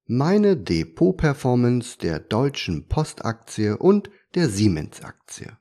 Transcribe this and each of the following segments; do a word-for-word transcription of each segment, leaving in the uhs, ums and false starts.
Meine Depot-Performance der Deutschen Post-Aktie und der Siemens-Aktie.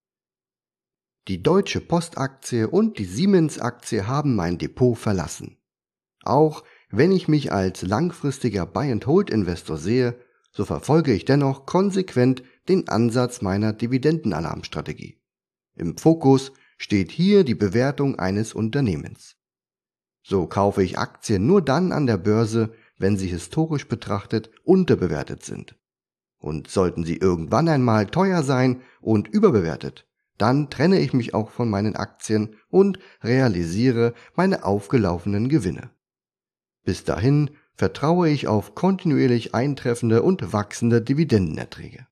Die Deutsche Post-Aktie und die Siemens-Aktie haben mein Depot verlassen. Auch wenn ich mich als langfristiger Buy-and-Hold-Investor sehe, so verfolge ich dennoch konsequent den Ansatz meiner Dividendenalarmstrategie. Im Fokus steht hier die Bewertung eines Unternehmens. So kaufe ich Aktien nur dann an der Börse, wenn sie historisch betrachtet unterbewertet sind. Und sollten sie irgendwann einmal teuer sein und überbewertet, dann trenne ich mich auch von meinen Aktien und realisiere meine aufgelaufenen Gewinne. Bis dahin vertraue ich auf kontinuierlich eintreffende und wachsende Dividendenerträge.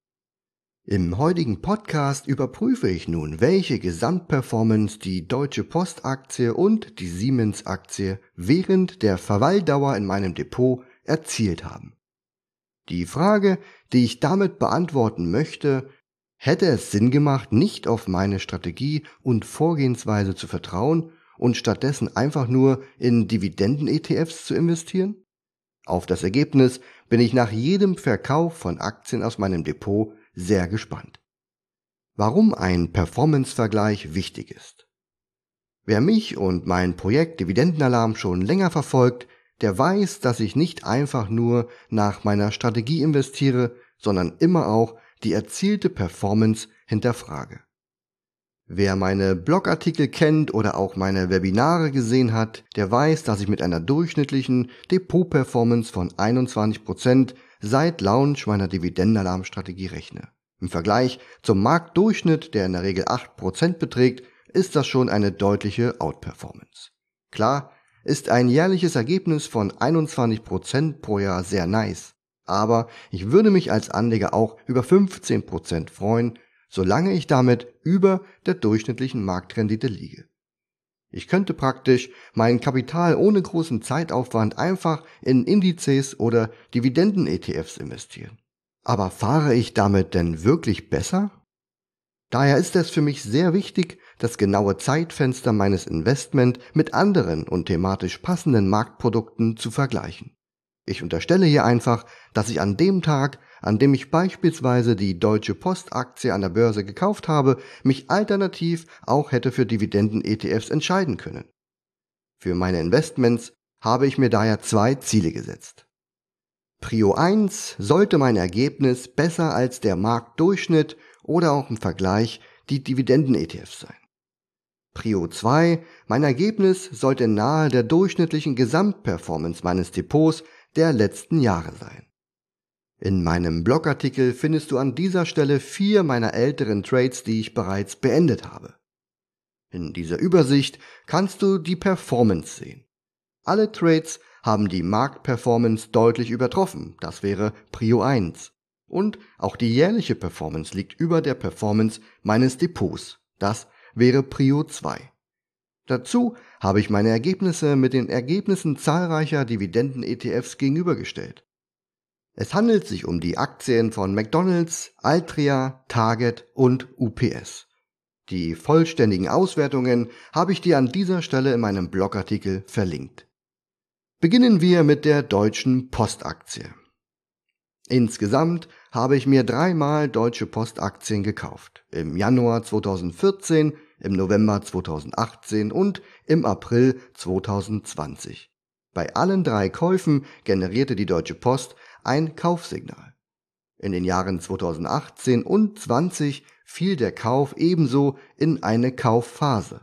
Im heutigen Podcast überprüfe ich nun, welche Gesamtperformance die Deutsche Post-Aktie und die Siemens-Aktie während der Verweildauer in meinem Depot erzielt haben. Die Frage, die ich damit beantworten möchte: Hätte es Sinn gemacht, nicht auf meine Strategie und Vorgehensweise zu vertrauen und stattdessen einfach nur in Dividenden-E T Fs zu investieren? Auf das Ergebnis bin ich nach jedem Verkauf von Aktien aus meinem Depot sehr gespannt. Warum ein Performance-Vergleich wichtig ist. Wer mich und mein Projekt Dividendenalarm schon länger verfolgt, der weiß, dass ich nicht einfach nur nach meiner Strategie investiere, sondern immer auch die erzielte Performance hinterfrage. Wer meine Blogartikel kennt oder auch meine Webinare gesehen hat, der weiß, dass ich mit einer durchschnittlichen Depot-Performance von einundzwanzig Prozent seit Launch meiner Dividendenalarmstrategie rechne. Im Vergleich zum Marktdurchschnitt, der in der Regel acht Prozent beträgt, ist das schon eine deutliche Outperformance. Klar ist ein jährliches Ergebnis von einundzwanzig Prozent pro Jahr sehr nice, aber ich würde mich als Anleger auch über fünfzehn Prozent freuen, solange ich damit über der durchschnittlichen Marktrendite liege. Ich könnte praktisch mein Kapital ohne großen Zeitaufwand einfach in Indizes oder Dividenden-E T Fs investieren. Aber fahre ich damit denn wirklich besser? Daher ist es für mich sehr wichtig, das genaue Zeitfenster meines Investment mit anderen und thematisch passenden Marktprodukten zu vergleichen. Ich unterstelle hier einfach, dass ich an dem Tag, an dem ich beispielsweise die Deutsche Post-Aktie an der Börse gekauft habe, mich alternativ auch hätte für Dividenden-E T Fs entscheiden können. Für meine Investments habe ich mir daher zwei Ziele gesetzt. Prio eins sollte mein Ergebnis besser als der Marktdurchschnitt oder auch im Vergleich die Dividenden-E T Fs sein. Prio zwei, mein Ergebnis sollte nahe der durchschnittlichen Gesamtperformance meines Depots der letzten Jahre sein. In meinem Blogartikel findest du an dieser Stelle vier meiner älteren Trades, die ich bereits beendet habe. In dieser Übersicht kannst du die Performance sehen. Alle Trades haben die Marktperformance deutlich übertroffen, das wäre Prio eins. Und auch die jährliche Performance liegt über der Performance meines Depots, das wäre Prio zwei. Dazu habe ich meine Ergebnisse mit den Ergebnissen zahlreicher Dividenden-E T Fs gegenübergestellt. Es handelt sich um die Aktien von McDonald's, Altria, Target und U P S. Die vollständigen Auswertungen habe ich dir an dieser Stelle in meinem Blogartikel verlinkt. Beginnen wir mit der Deutschen Post-Aktie. Insgesamt habe ich mir dreimal Deutsche Post-Aktien gekauft. Im Januar zweitausendvierzehn, im November zweitausendachtzehn und im April zweitausendzwanzig. Bei allen drei Käufen generierte die Deutsche Post ein Kaufsignal. In den Jahren zweitausendachtzehn und zwanzig fiel der Kauf ebenso in eine Kaufphase.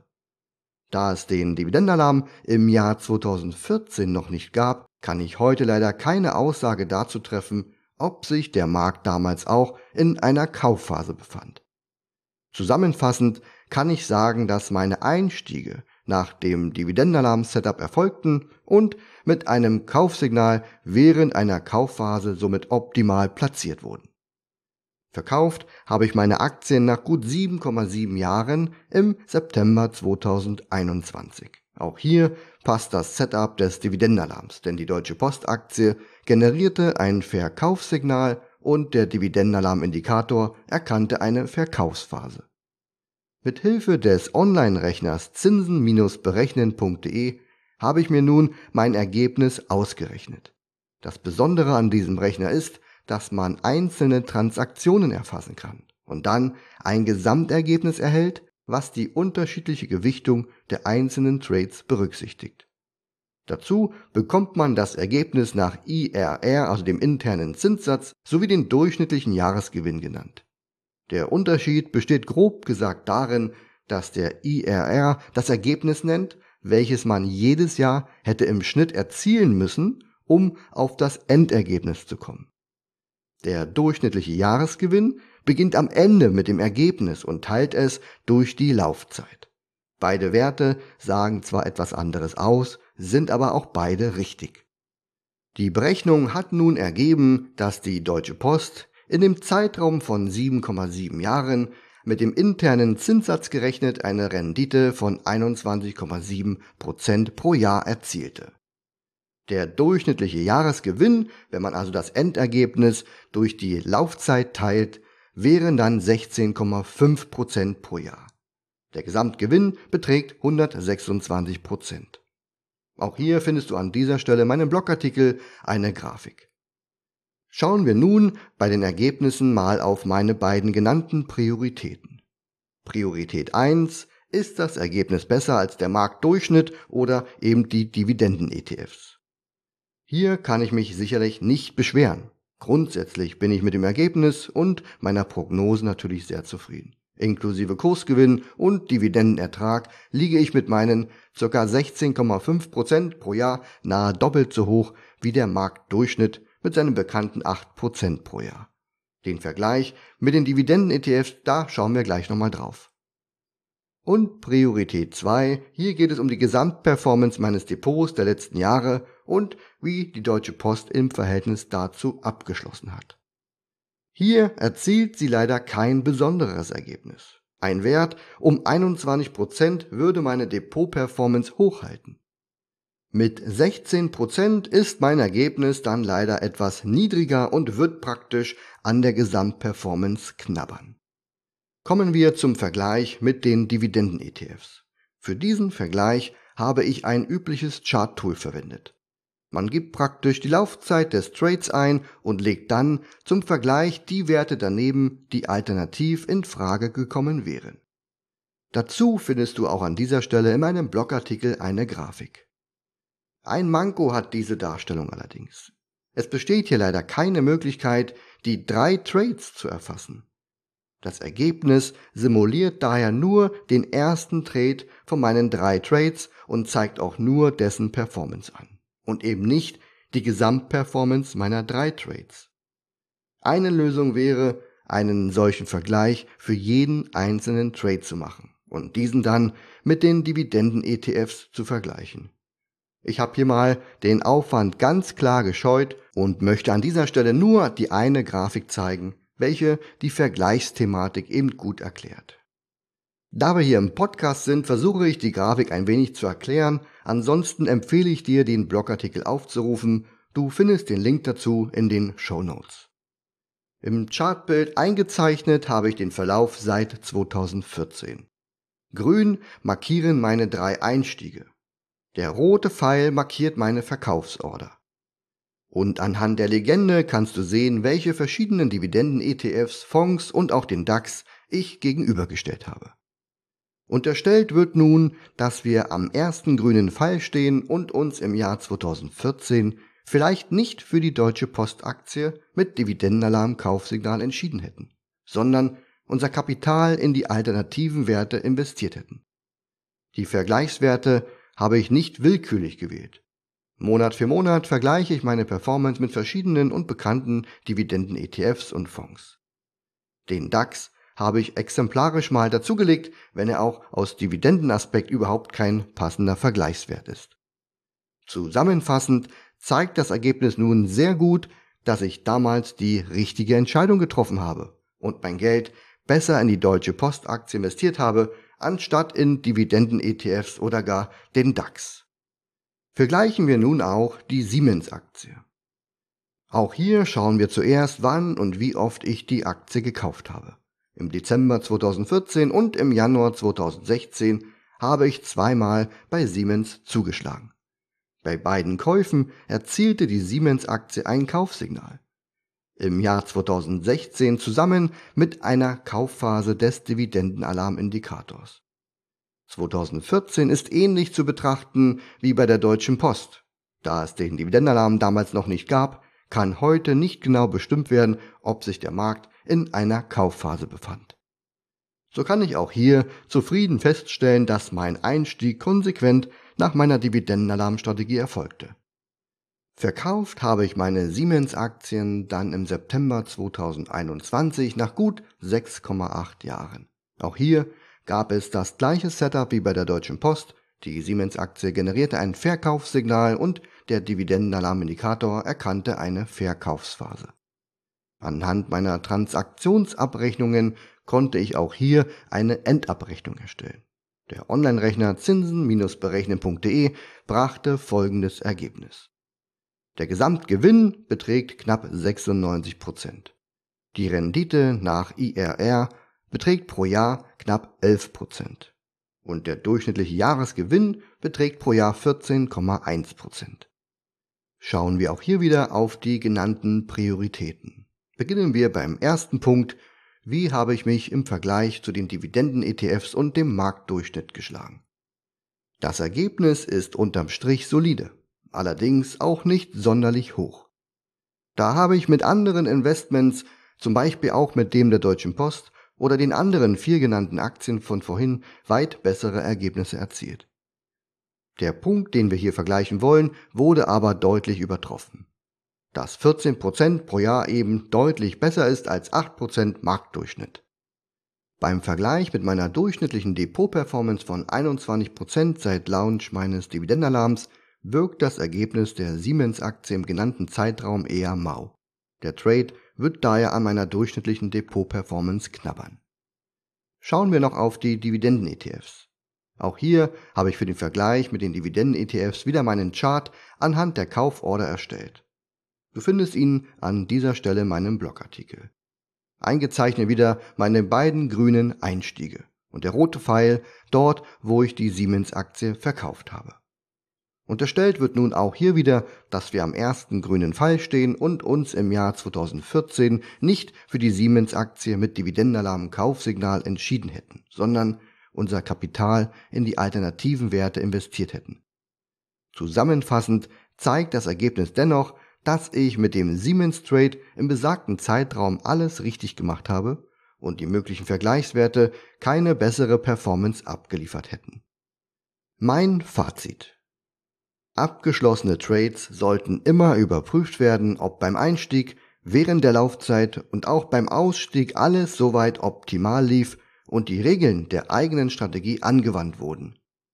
Da es den Dividendenalarm im Jahr zweitausendvierzehn noch nicht gab, kann ich heute leider keine Aussage dazu treffen, ob sich der Markt damals auch in einer Kaufphase befand. Zusammenfassend kann ich sagen, dass meine Einstiege nach dem Dividendenalarm-Setup erfolgten und mit einem Kaufsignal während einer Kaufphase somit optimal platziert wurden. Verkauft habe ich meine Aktien nach gut sieben Komma sieben Jahren im September zweitausendeinundzwanzig. Auch hier passt das Setup des Dividendenalarms, denn die Deutsche Post-Aktie generierte ein Verkaufssignal und der Dividendenalarm-Indikator erkannte eine Verkaufsphase. Mit Hilfe des Online-Rechners zinsen Bindestrich berechnen Punkt de habe ich mir nun mein Ergebnis ausgerechnet. Das Besondere an diesem Rechner ist, dass man einzelne Transaktionen erfassen kann und dann ein Gesamtergebnis erhält, was die unterschiedliche Gewichtung der einzelnen Trades berücksichtigt. Dazu bekommt man das Ergebnis nach I R R, also dem internen Zinssatz, sowie den durchschnittlichen Jahresgewinn genannt. Der Unterschied besteht grob gesagt darin, dass der I R R das Ergebnis nennt, welches man jedes Jahr hätte im Schnitt erzielen müssen, um auf das Endergebnis zu kommen. Der durchschnittliche Jahresgewinn beginnt am Ende mit dem Ergebnis und teilt es durch die Laufzeit. Beide Werte sagen zwar etwas anderes aus, sind aber auch beide richtig. Die Berechnung hat nun ergeben, dass die Deutsche Post in dem Zeitraum von sieben Komma sieben Jahren mit dem internen Zinssatz gerechnet eine Rendite von einundzwanzig Komma sieben Prozent pro Jahr erzielte. Der durchschnittliche Jahresgewinn, wenn man also das Endergebnis durch die Laufzeit teilt, wären dann sechzehn Komma fünf Prozent pro Jahr. Der Gesamtgewinn beträgt hundertsechsundzwanzig Prozent. Auch hier findest du an dieser Stelle in meinem Blogartikel eine Grafik. Schauen wir nun bei den Ergebnissen mal auf meine beiden genannten Prioritäten. Priorität eins: Ist das Ergebnis besser als der Marktdurchschnitt oder eben die Dividenden-E T Fs? Hier kann ich mich sicherlich nicht beschweren. Grundsätzlich bin ich mit dem Ergebnis und meiner Prognose natürlich sehr zufrieden. Inklusive Kursgewinn und Dividendenertrag liege ich mit meinen ca. sechzehn Komma fünf Prozent pro Jahr nahe doppelt so hoch wie der Marktdurchschnitt mit seinen bekannten acht Prozent pro Jahr. Den Vergleich mit den Dividenden-E T Fs, da schauen wir gleich nochmal drauf. Und Priorität zwei, hier geht es um die Gesamtperformance meines Depots der letzten Jahre und wie die Deutsche Post im Verhältnis dazu abgeschlossen hat. Hier erzielt sie leider kein besonderes Ergebnis. Ein Wert um einundzwanzig Prozent würde meine Depot-Performance hochhalten. Mit sechzehn Prozent ist mein Ergebnis dann leider etwas niedriger und wird praktisch an der Gesamtperformance knabbern. Kommen wir zum Vergleich mit den Dividenden-E T Fs. Für diesen Vergleich habe ich ein übliches Chart-Tool verwendet. Man gibt praktisch die Laufzeit des Trades ein und legt dann zum Vergleich die Werte daneben, die alternativ in Frage gekommen wären. Dazu findest du auch an dieser Stelle in meinem Blogartikel eine Grafik. Ein Manko hat diese Darstellung allerdings. Es besteht hier leider keine Möglichkeit, die drei Trades zu erfassen. Das Ergebnis simuliert daher nur den ersten Trade von meinen drei Trades und zeigt auch nur dessen Performance an und eben nicht die Gesamtperformance meiner drei Trades. Eine Lösung wäre, einen solchen Vergleich für jeden einzelnen Trade zu machen und diesen dann mit den Dividenden-E T Fs zu vergleichen. Ich habe hier mal den Aufwand ganz klar gescheut und möchte an dieser Stelle nur die eine Grafik zeigen, welche die Vergleichsthematik eben gut erklärt. Da wir hier im Podcast sind, versuche ich die Grafik ein wenig zu erklären, ansonsten empfehle ich dir, den Blogartikel aufzurufen, du findest den Link dazu in den Shownotes. Im Chartbild eingezeichnet habe ich den Verlauf seit zweitausendvierzehn. Grün markieren meine drei Einstiege. Der rote Pfeil markiert meine Verkaufsorder. Und anhand der Legende kannst du sehen, welche verschiedenen Dividenden-E T Fs, Fonds und auch den DAX ich gegenübergestellt habe. Unterstellt wird nun, dass wir am ersten grünen Pfeil stehen und uns im Jahr zweitausendvierzehn vielleicht nicht für die Deutsche Post-Aktie mit Dividendenalarm-Kaufsignal entschieden hätten, sondern unser Kapital in die alternativen Werte investiert hätten. Die Vergleichswerte habe ich nicht willkürlich gewählt. Monat für Monat vergleiche ich meine Performance mit verschiedenen und bekannten Dividenden-E T Fs und Fonds. Den DAX habe ich exemplarisch mal dazugelegt, wenn er auch aus Dividendenaspekt überhaupt kein passender Vergleichswert ist. Zusammenfassend zeigt das Ergebnis nun sehr gut, dass ich damals die richtige Entscheidung getroffen habe und mein Geld besser in die Deutsche Post-Aktie investiert habe, anstatt in Dividenden-E T Fs oder gar den DAX. Vergleichen wir nun auch die Siemens-Aktie. Auch hier schauen wir zuerst, wann und wie oft ich die Aktie gekauft habe. Im Dezember zweitausendvierzehn und im Januar zweitausendsechzehn habe ich zweimal bei Siemens zugeschlagen. Bei beiden Käufen erzielte die Siemens-Aktie ein Kaufsignal. Im Jahr zweitausendsechzehn zusammen mit einer Kaufphase des Dividendenalarmindikators. zweitausendvierzehn ist ähnlich zu betrachten wie bei der Deutschen Post. Da es den Dividendenalarm damals noch nicht gab, kann heute nicht genau bestimmt werden, ob sich der Markt in einer Kaufphase befand. So kann ich auch hier zufrieden feststellen, dass mein Einstieg konsequent nach meiner Dividendenalarmstrategie erfolgte. Verkauft habe ich meine Siemens-Aktien dann im September zweitausendeinundzwanzig nach gut sechs Komma acht Jahren. Auch hier gab es das gleiche Setup wie bei der Deutschen Post. Die Siemens-Aktie generierte ein Verkaufssignal und der Dividendenalarmindikator erkannte eine Verkaufsphase. Anhand meiner Transaktionsabrechnungen konnte ich auch hier eine Endabrechnung erstellen. Der Online-Rechner zinsen berechnen punkt de brachte folgendes Ergebnis. Der Gesamtgewinn beträgt knapp sechsundneunzig Prozent. Die Rendite nach I R R beträgt pro Jahr knapp elf Prozent. Und der durchschnittliche Jahresgewinn beträgt pro Jahr vierzehn Komma eins Prozent. Schauen wir auch hier wieder auf die genannten Prioritäten. Beginnen wir beim ersten Punkt. Wie habe ich mich im Vergleich zu den Dividenden-E T Fs und dem Marktdurchschnitt geschlagen? Das Ergebnis ist unterm Strich solide, allerdings auch nicht sonderlich hoch. Da habe ich mit anderen Investments, zum Beispiel auch mit dem der Deutschen Post oder den anderen vier genannten Aktien von vorhin, weit bessere Ergebnisse erzielt. Der Punkt, den wir hier vergleichen wollen, wurde aber deutlich übertroffen. Dass vierzehn Prozent pro Jahr eben deutlich besser ist als acht Prozent Marktdurchschnitt. Beim Vergleich mit meiner durchschnittlichen Depot-Performance von einundzwanzig Prozent seit Launch meines Dividendenalarms wirkt das Ergebnis der Siemens-Aktie im genannten Zeitraum eher mau. Der Trade wird daher an meiner durchschnittlichen Depot-Performance knabbern. Schauen wir noch auf die Dividenden-E T Fs. Auch hier habe ich für den Vergleich mit den Dividenden-E T Fs wieder meinen Chart anhand der Kauforder erstellt. Du findest ihn an dieser Stelle in meinem Blogartikel. Eingezeichnet wieder meine beiden grünen Einstiege und der rote Pfeil dort, wo ich die Siemens-Aktie verkauft habe. Unterstellt wird nun auch hier wieder, dass wir am ersten grünen Pfeil stehen und uns im Jahr zweitausendvierzehn nicht für die Siemens-Aktie mit Dividendenalarm-Kaufsignal entschieden hätten, sondern unser Kapital in die alternativen Werte investiert hätten. Zusammenfassend zeigt das Ergebnis dennoch, dass ich mit dem Siemens-Trade im besagten Zeitraum alles richtig gemacht habe und die möglichen Vergleichswerte keine bessere Performance abgeliefert hätten. Mein Fazit: Abgeschlossene Trades sollten immer überprüft werden, ob beim Einstieg, während der Laufzeit und auch beim Ausstieg alles soweit optimal lief und die Regeln der eigenen Strategie angewandt wurden.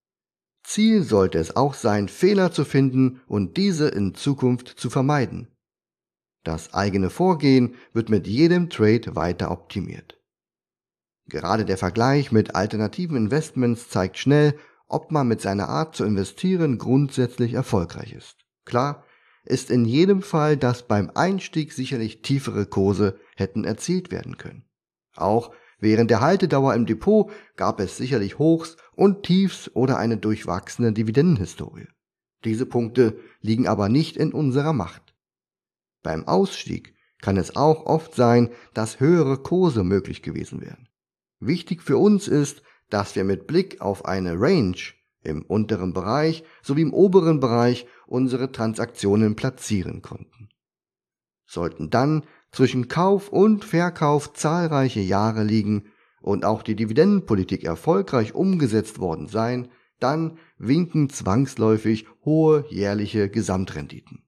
Ziel sollte es auch sein, Fehler zu finden und diese in Zukunft zu vermeiden. Das eigene Vorgehen wird mit jedem Trade weiter optimiert. Gerade der Vergleich mit alternativen Investments zeigt schnell, ob man mit seiner Art zu investieren grundsätzlich erfolgreich ist. Klar ist in jedem Fall, dass beim Einstieg sicherlich tiefere Kurse hätten erzielt werden können. Auch während der Haltedauer im Depot gab es sicherlich Hochs und Tiefs oder eine durchwachsene Dividendenhistorie. Diese Punkte liegen aber nicht in unserer Macht. Beim Ausstieg kann es auch oft sein, dass höhere Kurse möglich gewesen wären. Wichtig für uns ist, dass wir mit Blick auf eine Range im unteren Bereich sowie im oberen Bereich unsere Transaktionen platzieren konnten. Sollten dann zwischen Kauf und Verkauf zahlreiche Jahre liegen und auch die Dividendenpolitik erfolgreich umgesetzt worden sein, dann winken zwangsläufig hohe jährliche Gesamtrenditen.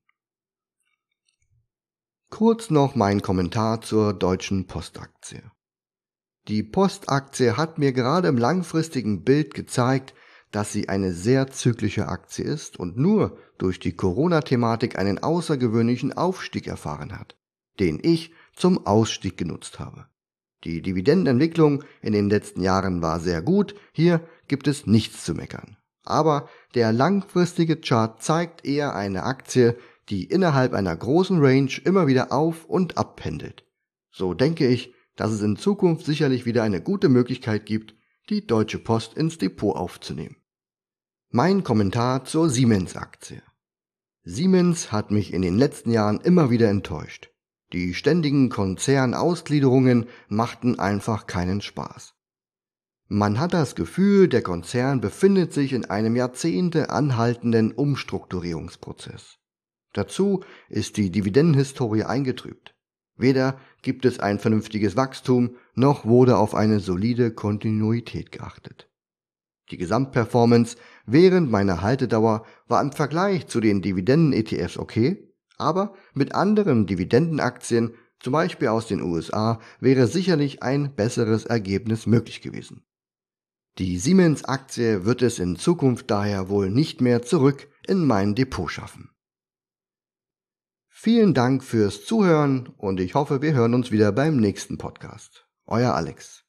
Kurz noch mein Kommentar zur Deutschen Postaktie. Die Postaktie hat mir gerade im langfristigen Bild gezeigt, dass sie eine sehr zyklische Aktie ist und nur durch die Corona-Thematik einen außergewöhnlichen Aufstieg erfahren hat, den ich zum Ausstieg genutzt habe. Die Dividendenentwicklung in den letzten Jahren war sehr gut, hier gibt es nichts zu meckern. Aber der langfristige Chart zeigt eher eine Aktie, die innerhalb einer großen Range immer wieder auf- und abpendelt. So denke ich, dass es in Zukunft sicherlich wieder eine gute Möglichkeit gibt, die Deutsche Post ins Depot aufzunehmen. Mein Kommentar zur Siemens-Aktie. Siemens hat mich in den letzten Jahren immer wieder enttäuscht. Die ständigen Konzernausgliederungen machten einfach keinen Spaß. Man hat das Gefühl, der Konzern befindet sich in einem Jahrzehnte anhaltenden Umstrukturierungsprozess. Dazu ist die Dividendenhistorie eingetrübt. Weder gibt es ein vernünftiges Wachstum, noch wurde auf eine solide Kontinuität geachtet. Die Gesamtperformance während meiner Haltedauer war im Vergleich zu den Dividenden-E T Fs okay, aber mit anderen Dividendenaktien, zum Beispiel aus den U S A, wäre sicherlich ein besseres Ergebnis möglich gewesen. Die Siemens-Aktie wird es in Zukunft daher wohl nicht mehr zurück in mein Depot schaffen. Vielen Dank fürs Zuhören und ich hoffe, wir hören uns wieder beim nächsten Podcast. Euer Alex.